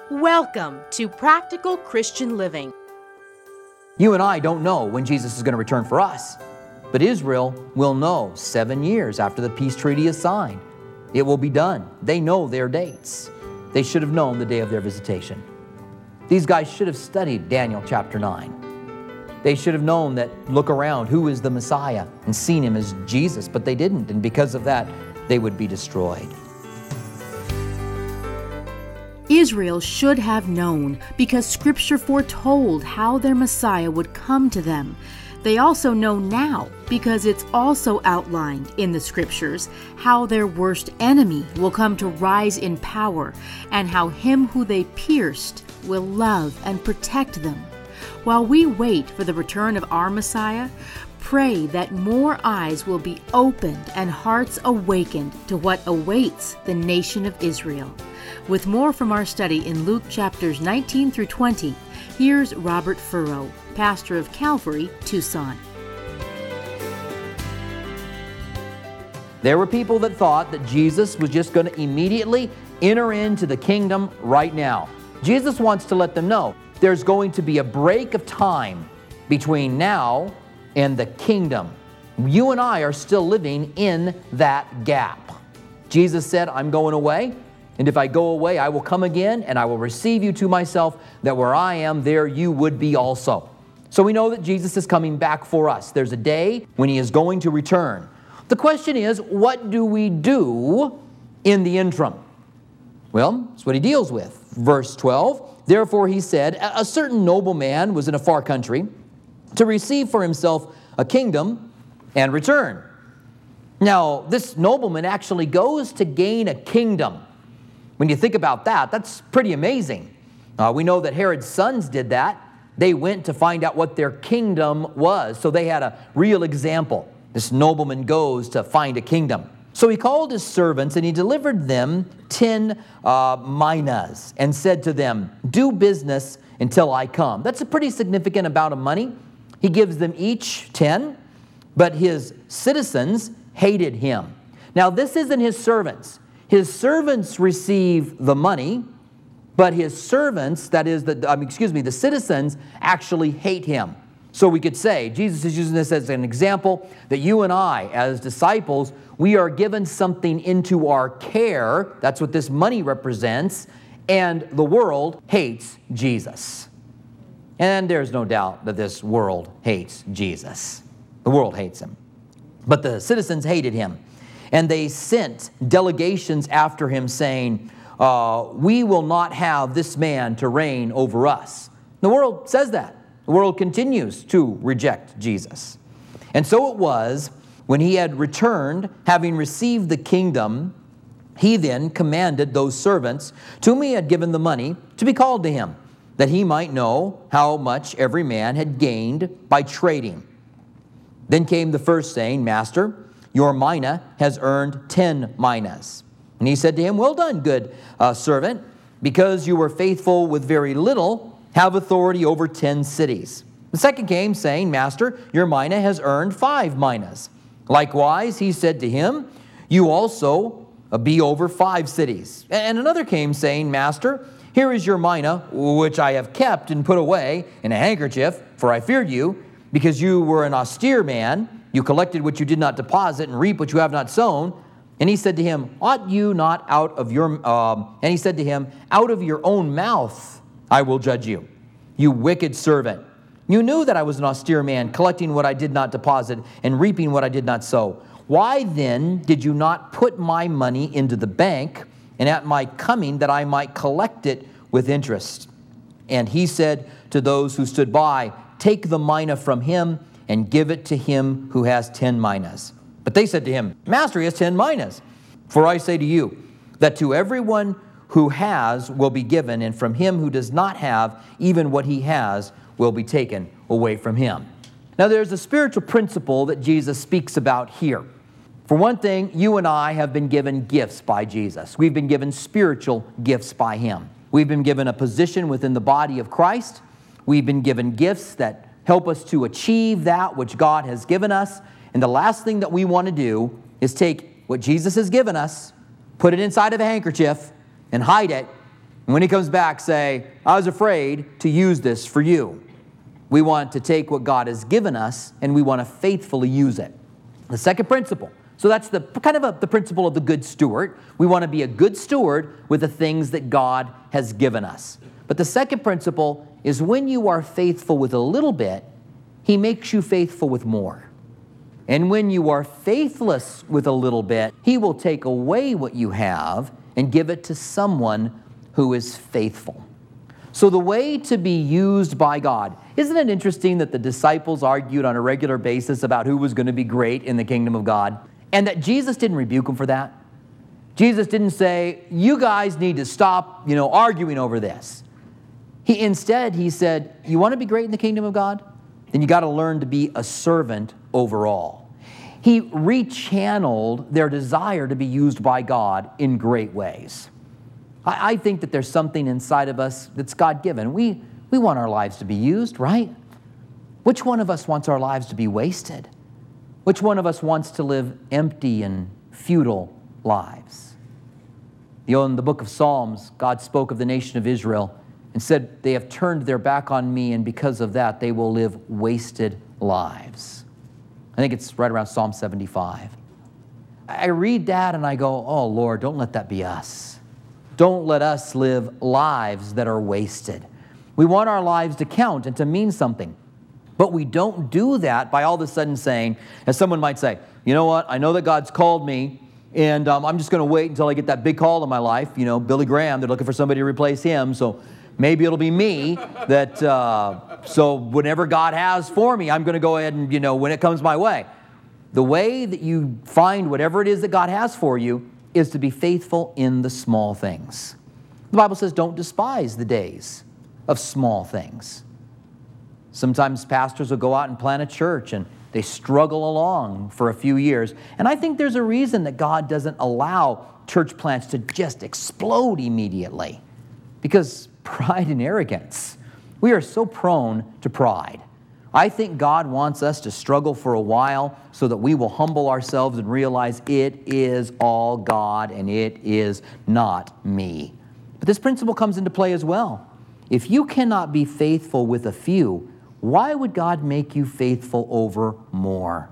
Welcome to Practical Christian Living. You and I don't know when Jesus is going to return for us, but Israel will know 7 years after the peace treaty is signed. It will be done. They know their dates. They should have known the day of their visitation. These guys should have studied Daniel chapter 9. They should have known that, look around, who is the Messiah, and seen him as Jesus, but they didn't, and because of that, they would be destroyed. Israel should have known because Scripture foretold how their Messiah would come to them. They also know now because it's also outlined in the Scriptures how their worst enemy will come to rise in power and how him who they pierced will love and protect them. While we wait for the return of our Messiah, pray that more eyes will be opened and hearts awakened to what awaits the nation of Israel. With more from our study in Luke chapters 19 through 20, here's Robert Furrow, pastor of Calvary, Tucson. There were people that thought that Jesus was just going to immediately enter into the kingdom right now. Jesus wants to let them know there's going to be a break of time between now and the kingdom. You and I are still living in that gap. Jesus said, I'm going away. And if I go away, I will come again, and I will receive you to myself, that where I am, there you would be also. So we know that Jesus is coming back for us. There's a day when he is going to return. The question is, what do we do in the interim? Well, that's what he deals with. Verse 12, therefore he said, a certain nobleman was in a far country to receive for himself a kingdom and return. Now, this nobleman actually goes to gain a kingdom. When you think about that, that's pretty amazing. We know that Herod's sons did that. They went to find out what their kingdom was. So they had a real example. This nobleman goes to find a kingdom. So he called his servants and he delivered them 10 minas and said to them, do business until I come. That's a pretty significant amount of money. He gives them each 10, but his citizens hated him. Now this isn't his servants. His servants receive the money, but his servants, the citizens, actually hate him. So we could say, Jesus is using this as an example, that you and I, as disciples, we are given something into our care. That's what this money represents. And the world hates Jesus. And there's no doubt that this world hates Jesus. The world hates him. But the citizens hated him. And they sent delegations after him saying, we will not have this man to reign over us. The world says that. The world continues to reject Jesus. And so it was, when he had returned, having received the kingdom, he then commanded those servants to whom he had given the money to be called to him, that he might know how much every man had gained by trading. Then came the first, saying, Master, your mina has earned 10 minas. And he said to him, well done, good servant, because you were faithful with very little, have authority over 10 cities. The second came, saying, Master, your mina has earned 5 minas. Likewise, he said to him, you also be over 5 cities. And another came, saying, Master, here is your mina, which I have kept and put away in a handkerchief, for I feared you, because you were an austere man. You collected what you did not deposit and reap what you have not sown. And he said to him, ought you not out of your, and he said to him, out of your own mouth I will judge you, you wicked servant. You knew that I was an austere man, collecting what I did not deposit and reaping what I did not sow. Why then did you not put my money into the bank, and at my coming that I might collect it with interest? And he said to those who stood by, take the mina from him and give it to him who has 10 minas. But they said to him, Master, he has 10 minas. For I say to you, that to everyone who has will be given, and from him who does not have, even what he has will be taken away from him. Now there's a spiritual principle that Jesus speaks about here. For one thing, you and I have been given gifts by Jesus. We've been given spiritual gifts by him. We've been given a position within the body of Christ. We've been given gifts that help us to achieve that which God has given us. And the last thing that we want to do is take what Jesus has given us, put it inside of a handkerchief, and hide it, And when he comes back, say, I was afraid to use this for you. We want to take what God has given us and we want to faithfully use it. The second principle. So that's the principle of the good steward. We want to be a good steward with the things that God has given us. But the second principle is when you are faithful with a little bit, he makes you faithful with more. And when you are faithless with a little bit, he will take away what you have and give it to someone who is faithful. So the way to be used by God, isn't it interesting that the disciples argued on a regular basis about who was going to be great in the kingdom of God? And that Jesus didn't rebuke them for that. Jesus didn't say, you guys need to stop, arguing over this. Instead, he said, you want to be great in the kingdom of God? Then you got to learn to be a servant overall. He rechanneled their desire to be used by God in great ways. I think that there's something inside of us that's God-given. We want our lives to be used, right? Which one of us wants our lives to be wasted? Which one of us wants to live empty and futile lives? In the book of Psalms, God spoke of the nation of Israel and said, they have turned their back on me, and because of that, they will live wasted lives. I think it's right around Psalm 75. I read that and I go, oh, Lord, don't let that be us. Don't let us live lives that are wasted. We want our lives to count and to mean something. But we don't do that by all of a sudden saying, as someone might say, you know what, I know that God's called me, and I'm just going to wait until I get that big call in my life. Billy Graham, they're looking for somebody to replace him, so maybe it'll be me that, so whenever God has for me, I'm going to go ahead and, when it comes my way. The way that you find whatever it is that God has for you is to be faithful in the small things. The Bible says don't despise the days of small things. Sometimes pastors will go out and plant a church and they struggle along for a few years. And I think there's a reason that God doesn't allow church plants to just explode immediately. Because pride and arrogance. We are so prone to pride. I think God wants us to struggle for a while so that we will humble ourselves and realize it is all God and it is not me. But this principle comes into play as well. If you cannot be faithful with a few, why would God make you faithful over more?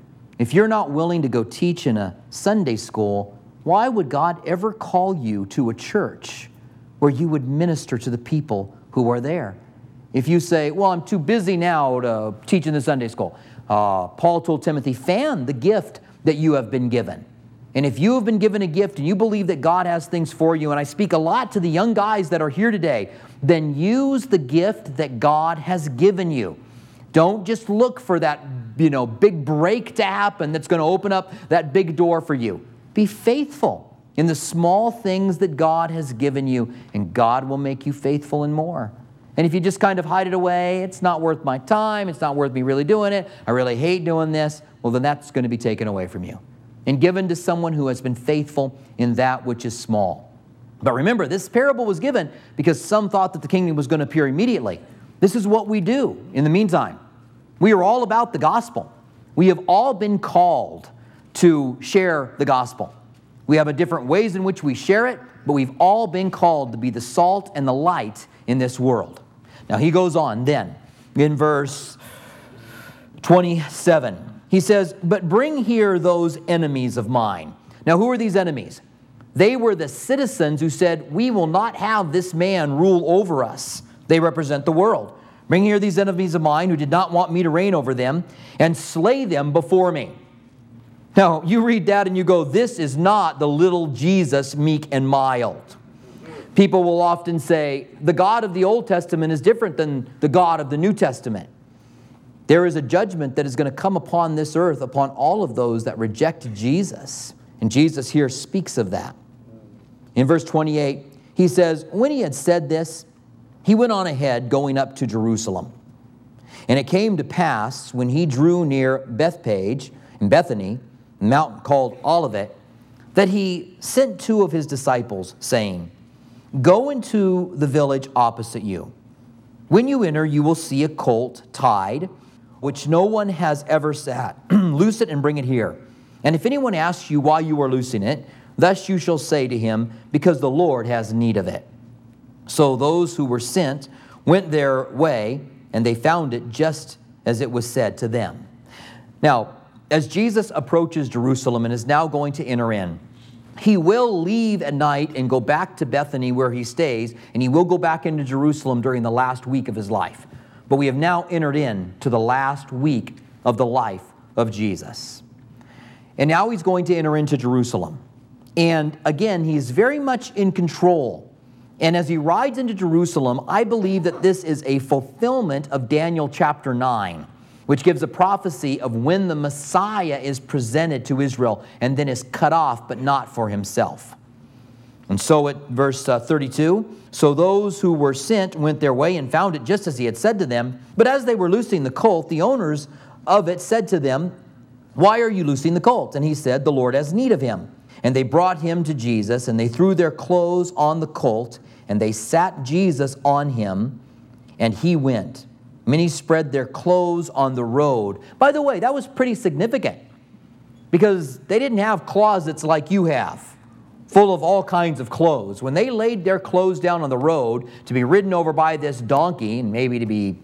If you're not willing to go teach in a Sunday school, why would God ever call you to a church where you would minister to the people who are there? If you say, well, I'm too busy now to teach in the Sunday school. Paul told Timothy, fan the gift that you have been given. And if you have been given a gift and you believe that God has things for you, and I speak a lot to the young guys that are here today, then use the gift that God has given you. Don't just look for that, big break to happen that's going to open up that big door for you. Be faithful in the small things that God has given you, and God will make you faithful in more. And if you just kind of hide it away, it's not worth my time, it's not worth me really doing it, I really hate doing this, well, then that's going to be taken away from you and given to someone who has been faithful in that which is small. But remember, this parable was given because some thought that the kingdom was going to appear immediately. This is what we do in the meantime. We are all about the gospel. We have all been called to share the gospel. We have different ways in which we share it, but we've all been called to be the salt and the light in this world. Now he goes on then in verse 27. He says, but bring here those enemies of mine. Now who are these enemies? They were the citizens who said, we will not have this man rule over us. They represent the world. Bring here these enemies of mine who did not want me to reign over them, and slay them before me. Now you read that and you go, this is not the little Jesus, meek and mild. People will often say, the God of the Old Testament is different than the God of the New Testament. There is a judgment that is going to come upon this earth, upon all of those that reject Jesus. And Jesus here speaks of that. In verse 28, he says, when he had said this, he went on ahead, going up to Jerusalem. And it came to pass, when he drew near Bethphage in Bethany, a mountain called Olivet, that he sent two of his disciples, saying, go into the village opposite you. When you enter, you will see a colt tied, which no one has ever sat. Loose it and bring it here. And if anyone asks you why you are loosing it, thus you shall say to him, because the Lord has need of it. So those who were sent went their way, and they found it just as it was said to them. Now, as Jesus approaches Jerusalem and is now going to enter in, he will leave at night and go back to Bethany where he stays, and he will go back into Jerusalem during the last week of his life. But we have now entered into the last week of the life of Jesus. And now he's going to enter into Jerusalem. And again, he's very much in control. And as he rides into Jerusalem, I believe that this is a fulfillment of Daniel chapter 9, which gives a prophecy of when the Messiah is presented to Israel and then is cut off, but not for himself. And so at verse 32, so those who were sent went their way and found it just as he had said to them. But as they were loosing the colt, the owners of it said to them, "Why are you loosing the colt?" And he said, "The Lord has need of him." And they brought him to Jesus, and they threw their clothes on the colt, and they sat Jesus on him, and he went. Many spread their clothes on the road. By the way, that was pretty significant, because they didn't have closets like you have, full of all kinds of clothes. When they laid their clothes down on the road to be ridden over by this donkey, and maybe to be,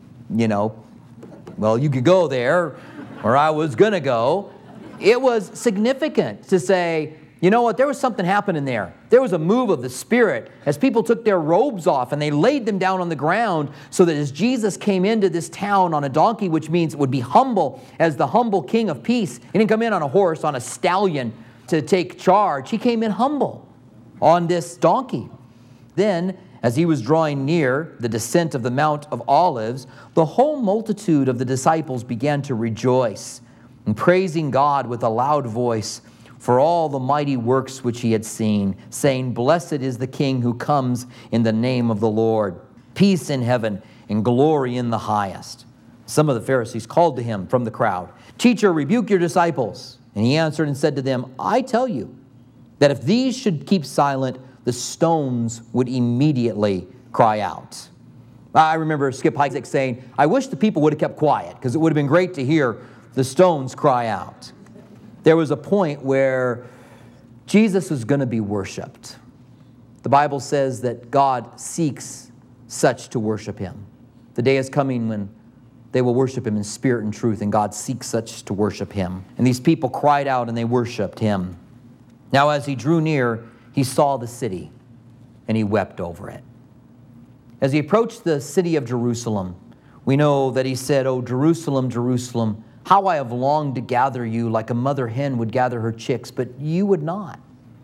well, you could go there, or I was going to go, it was significant to say, you know what, there was something happening there. There was a move of the Spirit as people took their robes off and they laid them down on the ground, so that as Jesus came into this town on a donkey, which means it would be humble as the humble King of Peace. He didn't come in on a horse, on a stallion to take charge. He came in humble on this donkey. Then, as he was drawing near the descent of the Mount of Olives, the whole multitude of the disciples began to rejoice and praising God with a loud voice for all the mighty works which he had seen, saying, "Blessed is the King who comes in the name of the Lord. Peace in heaven and glory in the highest." Some of the Pharisees called to him from the crowd, "Teacher, rebuke your disciples." And he answered and said to them, "I tell you that if these should keep silent, the stones would immediately cry out." I remember Skip Isaac saying, "I wish the people would have kept quiet, because it would have been great to hear the stones cry out." There was a point where Jesus was going to be worshiped. The Bible says that God seeks such to worship him. The day is coming when they will worship him in spirit and truth, and God seeks such to worship him. And these people cried out and they worshiped him. Now as he drew near, he saw the city, and he wept over it. As he approached the city of Jerusalem, we know that he said, "O Jerusalem, Jerusalem, how I have longed to gather you like a mother hen would gather her chicks, but you would not."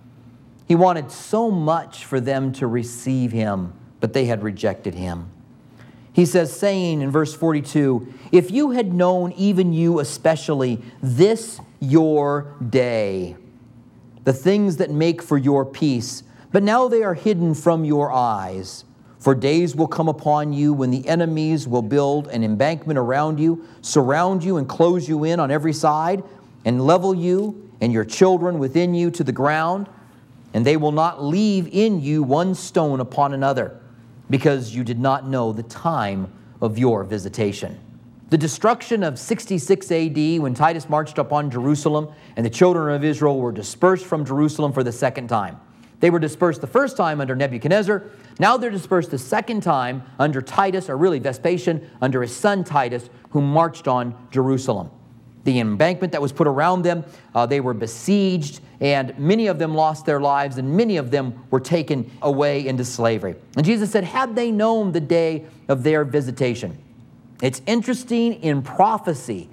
He wanted so much for them to receive him, but they had rejected him. He says, saying in verse 42, "If you had known, even you especially, this your day, the things that make for your peace, but now they are hidden from your eyes. For days will come upon you when the enemies will build an embankment around you, surround you and close you in on every side, and level you and your children within you to the ground, and they will not leave in you one stone upon another, because you did not know the time of your visitation." The destruction of 66 AD, when Titus marched upon Jerusalem and the children of Israel were dispersed from Jerusalem for the second time. They were dispersed the first time under Nebuchadnezzar. Now they're dispersed the second time under Titus, or really Vespasian, under his son Titus, who marched on Jerusalem. The embankment that was put around them, they were besieged, and many of them lost their lives, and many of them were taken away into slavery. And Jesus said, had they known the day of their visitation. It's interesting, in prophecy,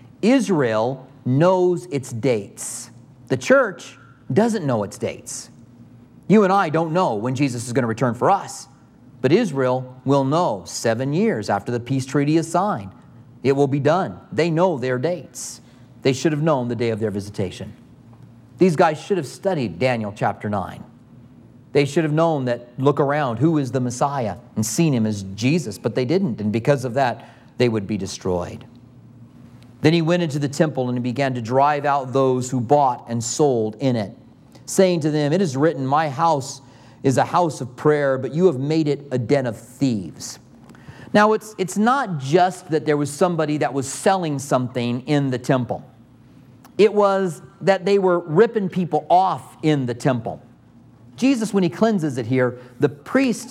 Israel knows its dates. The church doesn't know its dates. You and I don't know when Jesus is going to return for us. But Israel will know 7 years after the peace treaty is signed. It will be done. They know their dates. They should have known the day of their visitation. These guys should have studied Daniel chapter 9. They should have known that, look around, who is the Messiah, and seen him as Jesus, but they didn't. And because of that, they would be destroyed. Then he went into the temple and he began to drive out those who bought and sold in it, saying to them, "It is written, my house is a house of prayer, but you have made it a den of thieves." Now, it's not just that there was somebody that was selling something in the temple. It was that they were ripping people off in the temple. Jesus, when he cleanses it here, the priest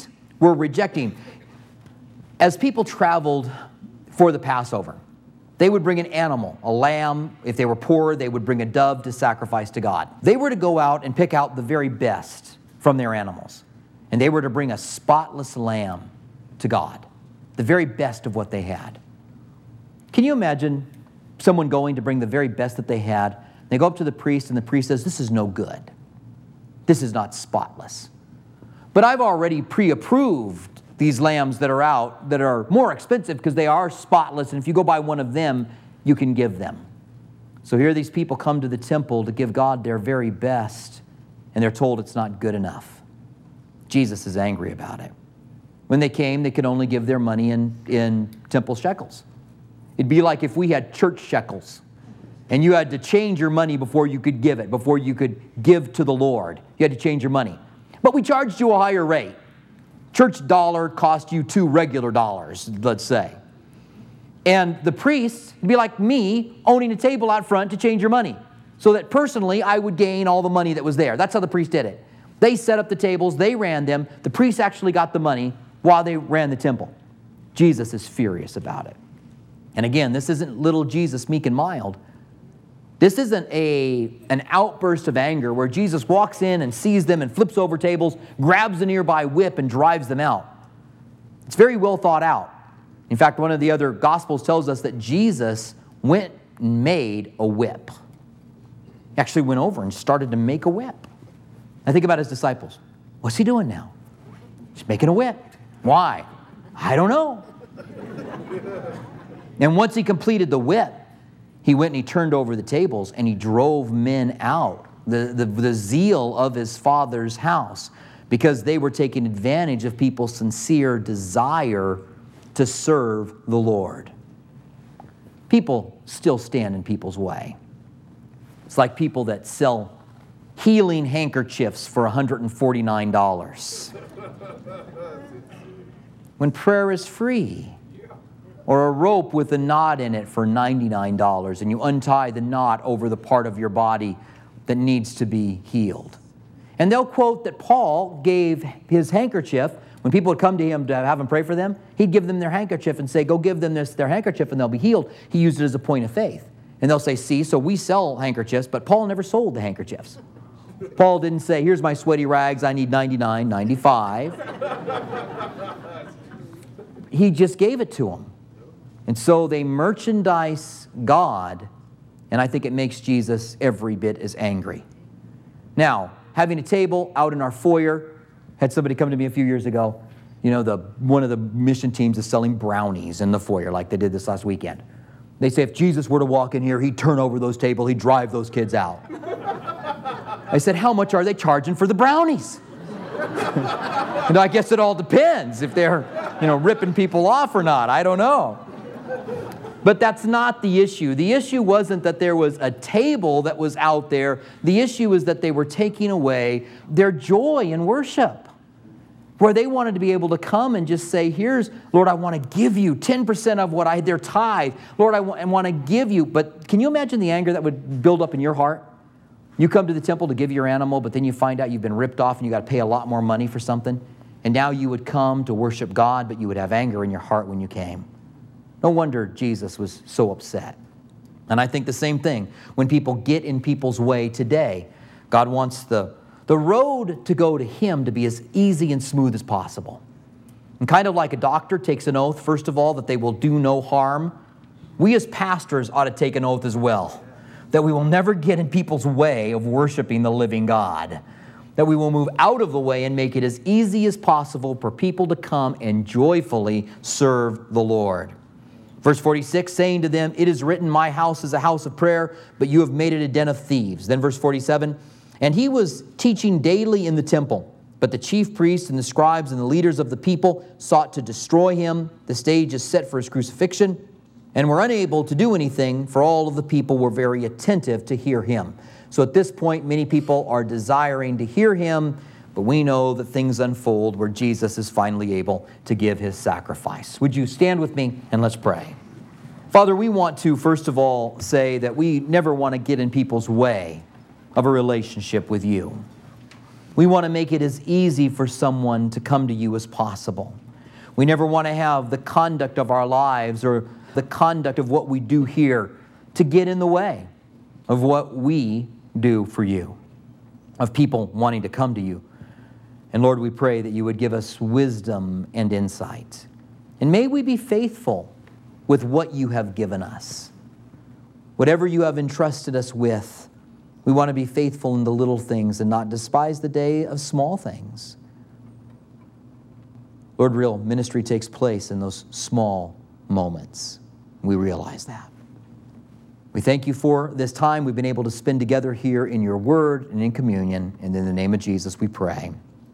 were rejecting. As people traveled for the Passover, they would bring an animal, a lamb. If they were poor, they would bring a dove to sacrifice to God. They were to go out and pick out the very best from their animals. And they were to bring a spotless lamb to God, the very best of what they had. Can you imagine someone going to bring the very best that they had? They go up to the priest, and the priest says, "This is no good. This is not spotless. But I've already pre-approved these lambs that are out that are more expensive because they are spotless, and if you go buy one of them, you can give them." So here these people come to the temple to give God their very best, and they're told it's not good enough. Jesus is angry about it. When they came, they could only give their money in temple shekels. It'd be like if we had church shekels, and you had to change your money before you could give it, before you could give to the Lord. You had to change your money. But we charged you a higher rate. Church dollar cost you 2 regular dollars, let's say. And the priest would be like me owning a table out front to change your money, so that personally I would gain all the money that was there. That's how the priest did it. They set up the tables, they ran them. The priest actually got the money while they ran the temple. Jesus is furious about it. And again, this isn't little Jesus, meek and mild. This isn't an outburst of anger where Jesus walks in and sees them and flips over tables, grabs a nearby whip and drives them out. It's very well thought out. In fact, one of the other Gospels tells us that Jesus went and made a whip. He actually went over and started to make a whip. Now think about his disciples. What's he doing now? He's making a whip. Why? I don't know. And once he completed the whip, he went and he turned over the tables and he drove men out, the zeal of his Father's house, because they were taking advantage of people's sincere desire to serve the Lord. People still stand in people's way. It's like people that sell healing handkerchiefs for $149. When prayer is free. Or a rope with a knot in it for $99, and you untie the knot over the part of your body that needs to be healed. And they'll quote that Paul gave his handkerchief. When people would come to him to have him pray for them, he'd give them their handkerchief and say, "Go give them their handkerchief and they'll be healed." He used it as a point of faith. And they'll say, "See, so we sell handkerchiefs," but Paul never sold the handkerchiefs. Paul didn't say, "Here's my sweaty rags, I need $99.95. He just gave it to them. And so they merchandise God, and I think it makes Jesus every bit as angry. Now, having a table out in our foyer, had somebody come to me a few years ago. You know, one of the mission teams is selling brownies in the foyer like they did this last weekend. They say if Jesus were to walk in here, he'd turn over those tables, he'd drive those kids out. I said, "How much are they charging for the brownies?" And I guess it all depends if they're, ripping people off or not. I don't know. But that's not the issue. The issue wasn't that there was a table that was out there. The issue is that they were taking away their joy in worship, where they wanted to be able to come and just say, "Here's, Lord, I want to give you 10% of what their tithe. Lord, I want to give you." But can you imagine the anger that would build up in your heart? You come to the temple to give your animal, but then you find out you've been ripped off and you got to pay a lot more money for something. And now you would come to worship God, but you would have anger in your heart when you came. No wonder Jesus was so upset. And I think the same thing when people get in people's way today. God wants the road to go to Him to be as easy and smooth as possible. And kind of like a doctor takes an oath, first of all, that they will do no harm, we as pastors ought to take an oath as well, that we will never get in people's way of worshiping the living God, that we will move out of the way and make it as easy as possible for people to come and joyfully serve the Lord. Verse 46, saying to them, "It is written, my house is a house of prayer, but you have made it a den of thieves." Then verse 47, "And he was teaching daily in the temple, but the chief priests and the scribes and the leaders of the people sought to destroy him. The stage is set for his crucifixion, and were unable to do anything, for all of the people were very attentive to hear him." So at this point, many people are desiring to hear him, but we know that things unfold where Jesus is finally able to give his sacrifice. Would you stand with me and let's pray. Father, we want to, first of all, say that we never want to get in people's way of a relationship with you. We want to make it as easy for someone to come to you as possible. We never want to have the conduct of our lives or the conduct of what we do here to get in the way of what we do for you, of people wanting to come to you. And Lord, we pray that you would give us wisdom and insight. And may we be faithful with what you have given us. Whatever you have entrusted us with, we want to be faithful in the little things and not despise the day of small things. Lord, real ministry takes place in those small moments. We realize that. We thank you for this time we've been able to spend together here in your word and in communion. And in the name of Jesus we pray.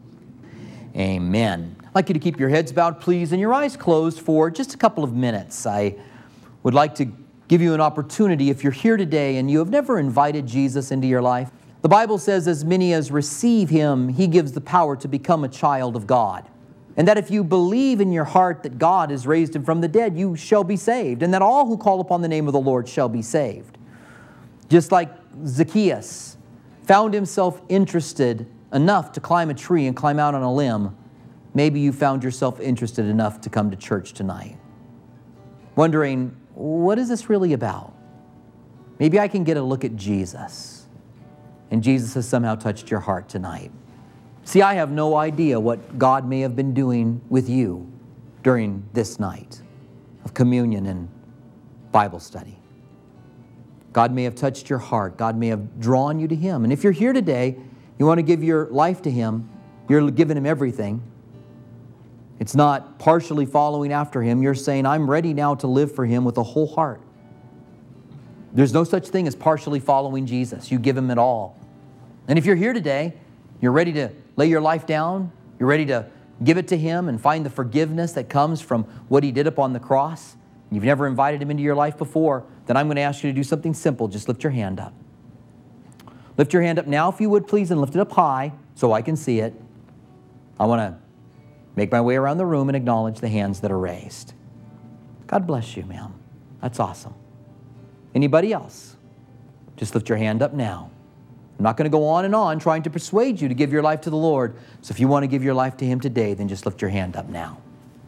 Amen. I'd like you to keep your heads bowed, please, and your eyes closed for just a couple of minutes. I would like to give you an opportunity if you're here today and you have never invited Jesus into your life. The Bible says, as many as receive him, he gives the power to become a child of God. And that if you believe in your heart that God has raised him from the dead, you shall be saved. And that all who call upon the name of the Lord shall be saved. Just like Zacchaeus found himself interested enough to climb a tree and climb out on a limb, maybe you found yourself interested enough to come to church tonight. Wondering, what is this really about? Maybe I can get a look at Jesus. And Jesus has somehow touched your heart tonight. See, I have no idea what God may have been doing with you during this night of communion and Bible study. God may have touched your heart. God may have drawn you to him. And if you're here today, you want to give your life to him, you're giving him everything. It's not partially following after him. You're saying, I'm ready now to live for him with a whole heart. There's no such thing as partially following Jesus. You give him it all. And if you're here today, you're ready to lay your life down, you're ready to give it to him and find the forgiveness that comes from what he did upon the cross, you've never invited him into your life before, then I'm going to ask you to do something simple. Just lift your hand up. Lift your hand up now, if you would, please, and lift it up high so I can see it. I want to make my way around the room and acknowledge the hands that are raised. God bless you, ma'am. That's awesome. Anybody else? Just lift your hand up now. I'm not going to go on and on trying to persuade you to give your life to the Lord. So if you want to give your life to him today, then just lift your hand up now.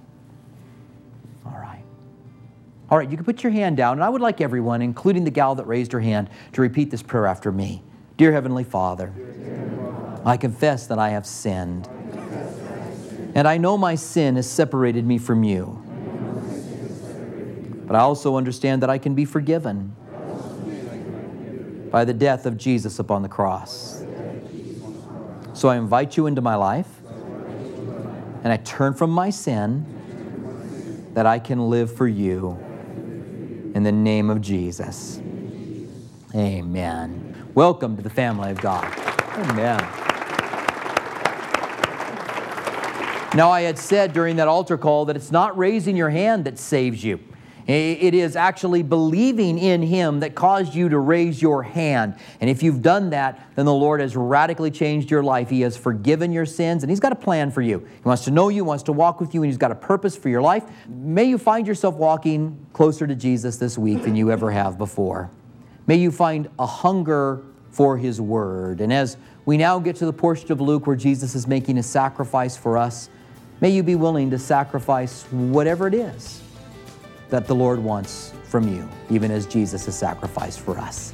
All right. All right, you can put your hand down. And I would like everyone, including the gal that raised her hand, to repeat this prayer after me. Dear Heavenly Father, I confess that I have sinned. And I know my sin has separated me from you. But I also understand that I can be forgiven by the death of Jesus upon the cross. So I invite you into my life, and I turn from my sin that I can live for you in the name of Jesus. Amen. Welcome to the family of God. Amen. Now, I had said during that altar call that it's not raising your hand that saves you. It is actually believing in him that caused you to raise your hand. And if you've done that, then the Lord has radically changed your life. He has forgiven your sins, and he's got a plan for you. He wants to know you, wants to walk with you, and he's got a purpose for your life. May you find yourself walking closer to Jesus this week than you ever have before. May you find a hunger for his word. And as we now get to the portion of Luke where Jesus is making a sacrifice for us, may you be willing to sacrifice whatever it is that the Lord wants from you, even as Jesus has sacrificed for us.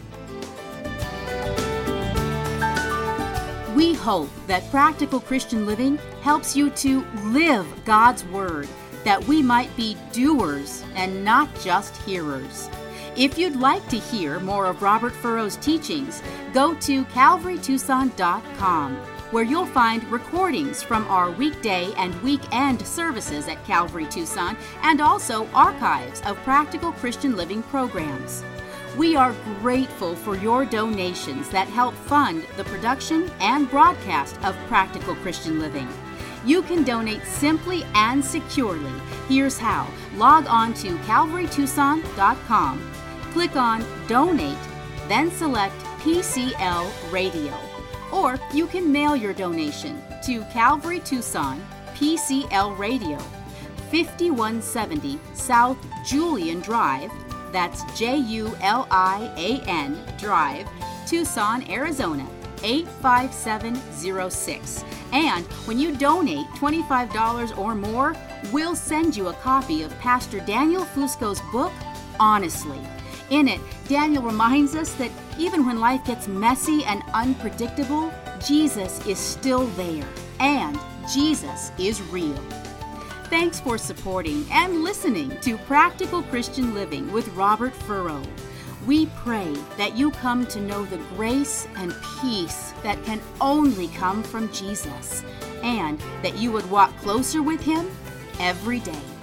We hope that Practical Christian Living helps you to live God's Word, that we might be doers and not just hearers. If you'd like to hear more of Robert Furrow's teachings, go to CalvaryTucson.com, where you'll find recordings from our weekday and weekend services at Calvary Tucson, and also archives of Practical Christian Living programs. We are grateful for your donations that help fund the production and broadcast of Practical Christian Living. You can donate simply and securely. Here's how. Log on to CalvaryTucson.com, click on Donate, then select PCL Radio. Or you can mail your donation to Calvary Tucson, PCL Radio, 5170 South Julian Drive, that's Julian Drive, Tucson, Arizona, 85706. And when you donate $25 or more, we'll send you a copy of Pastor Daniel Fusco's book, Honestly. In it, Daniel reminds us that even when life gets messy and unpredictable, Jesus is still there, and Jesus is real. Thanks for supporting and listening to Practical Christian Living with Robert Furrow. We pray that you come to know the grace and peace that can only come from Jesus, and that you would walk closer with Him every day.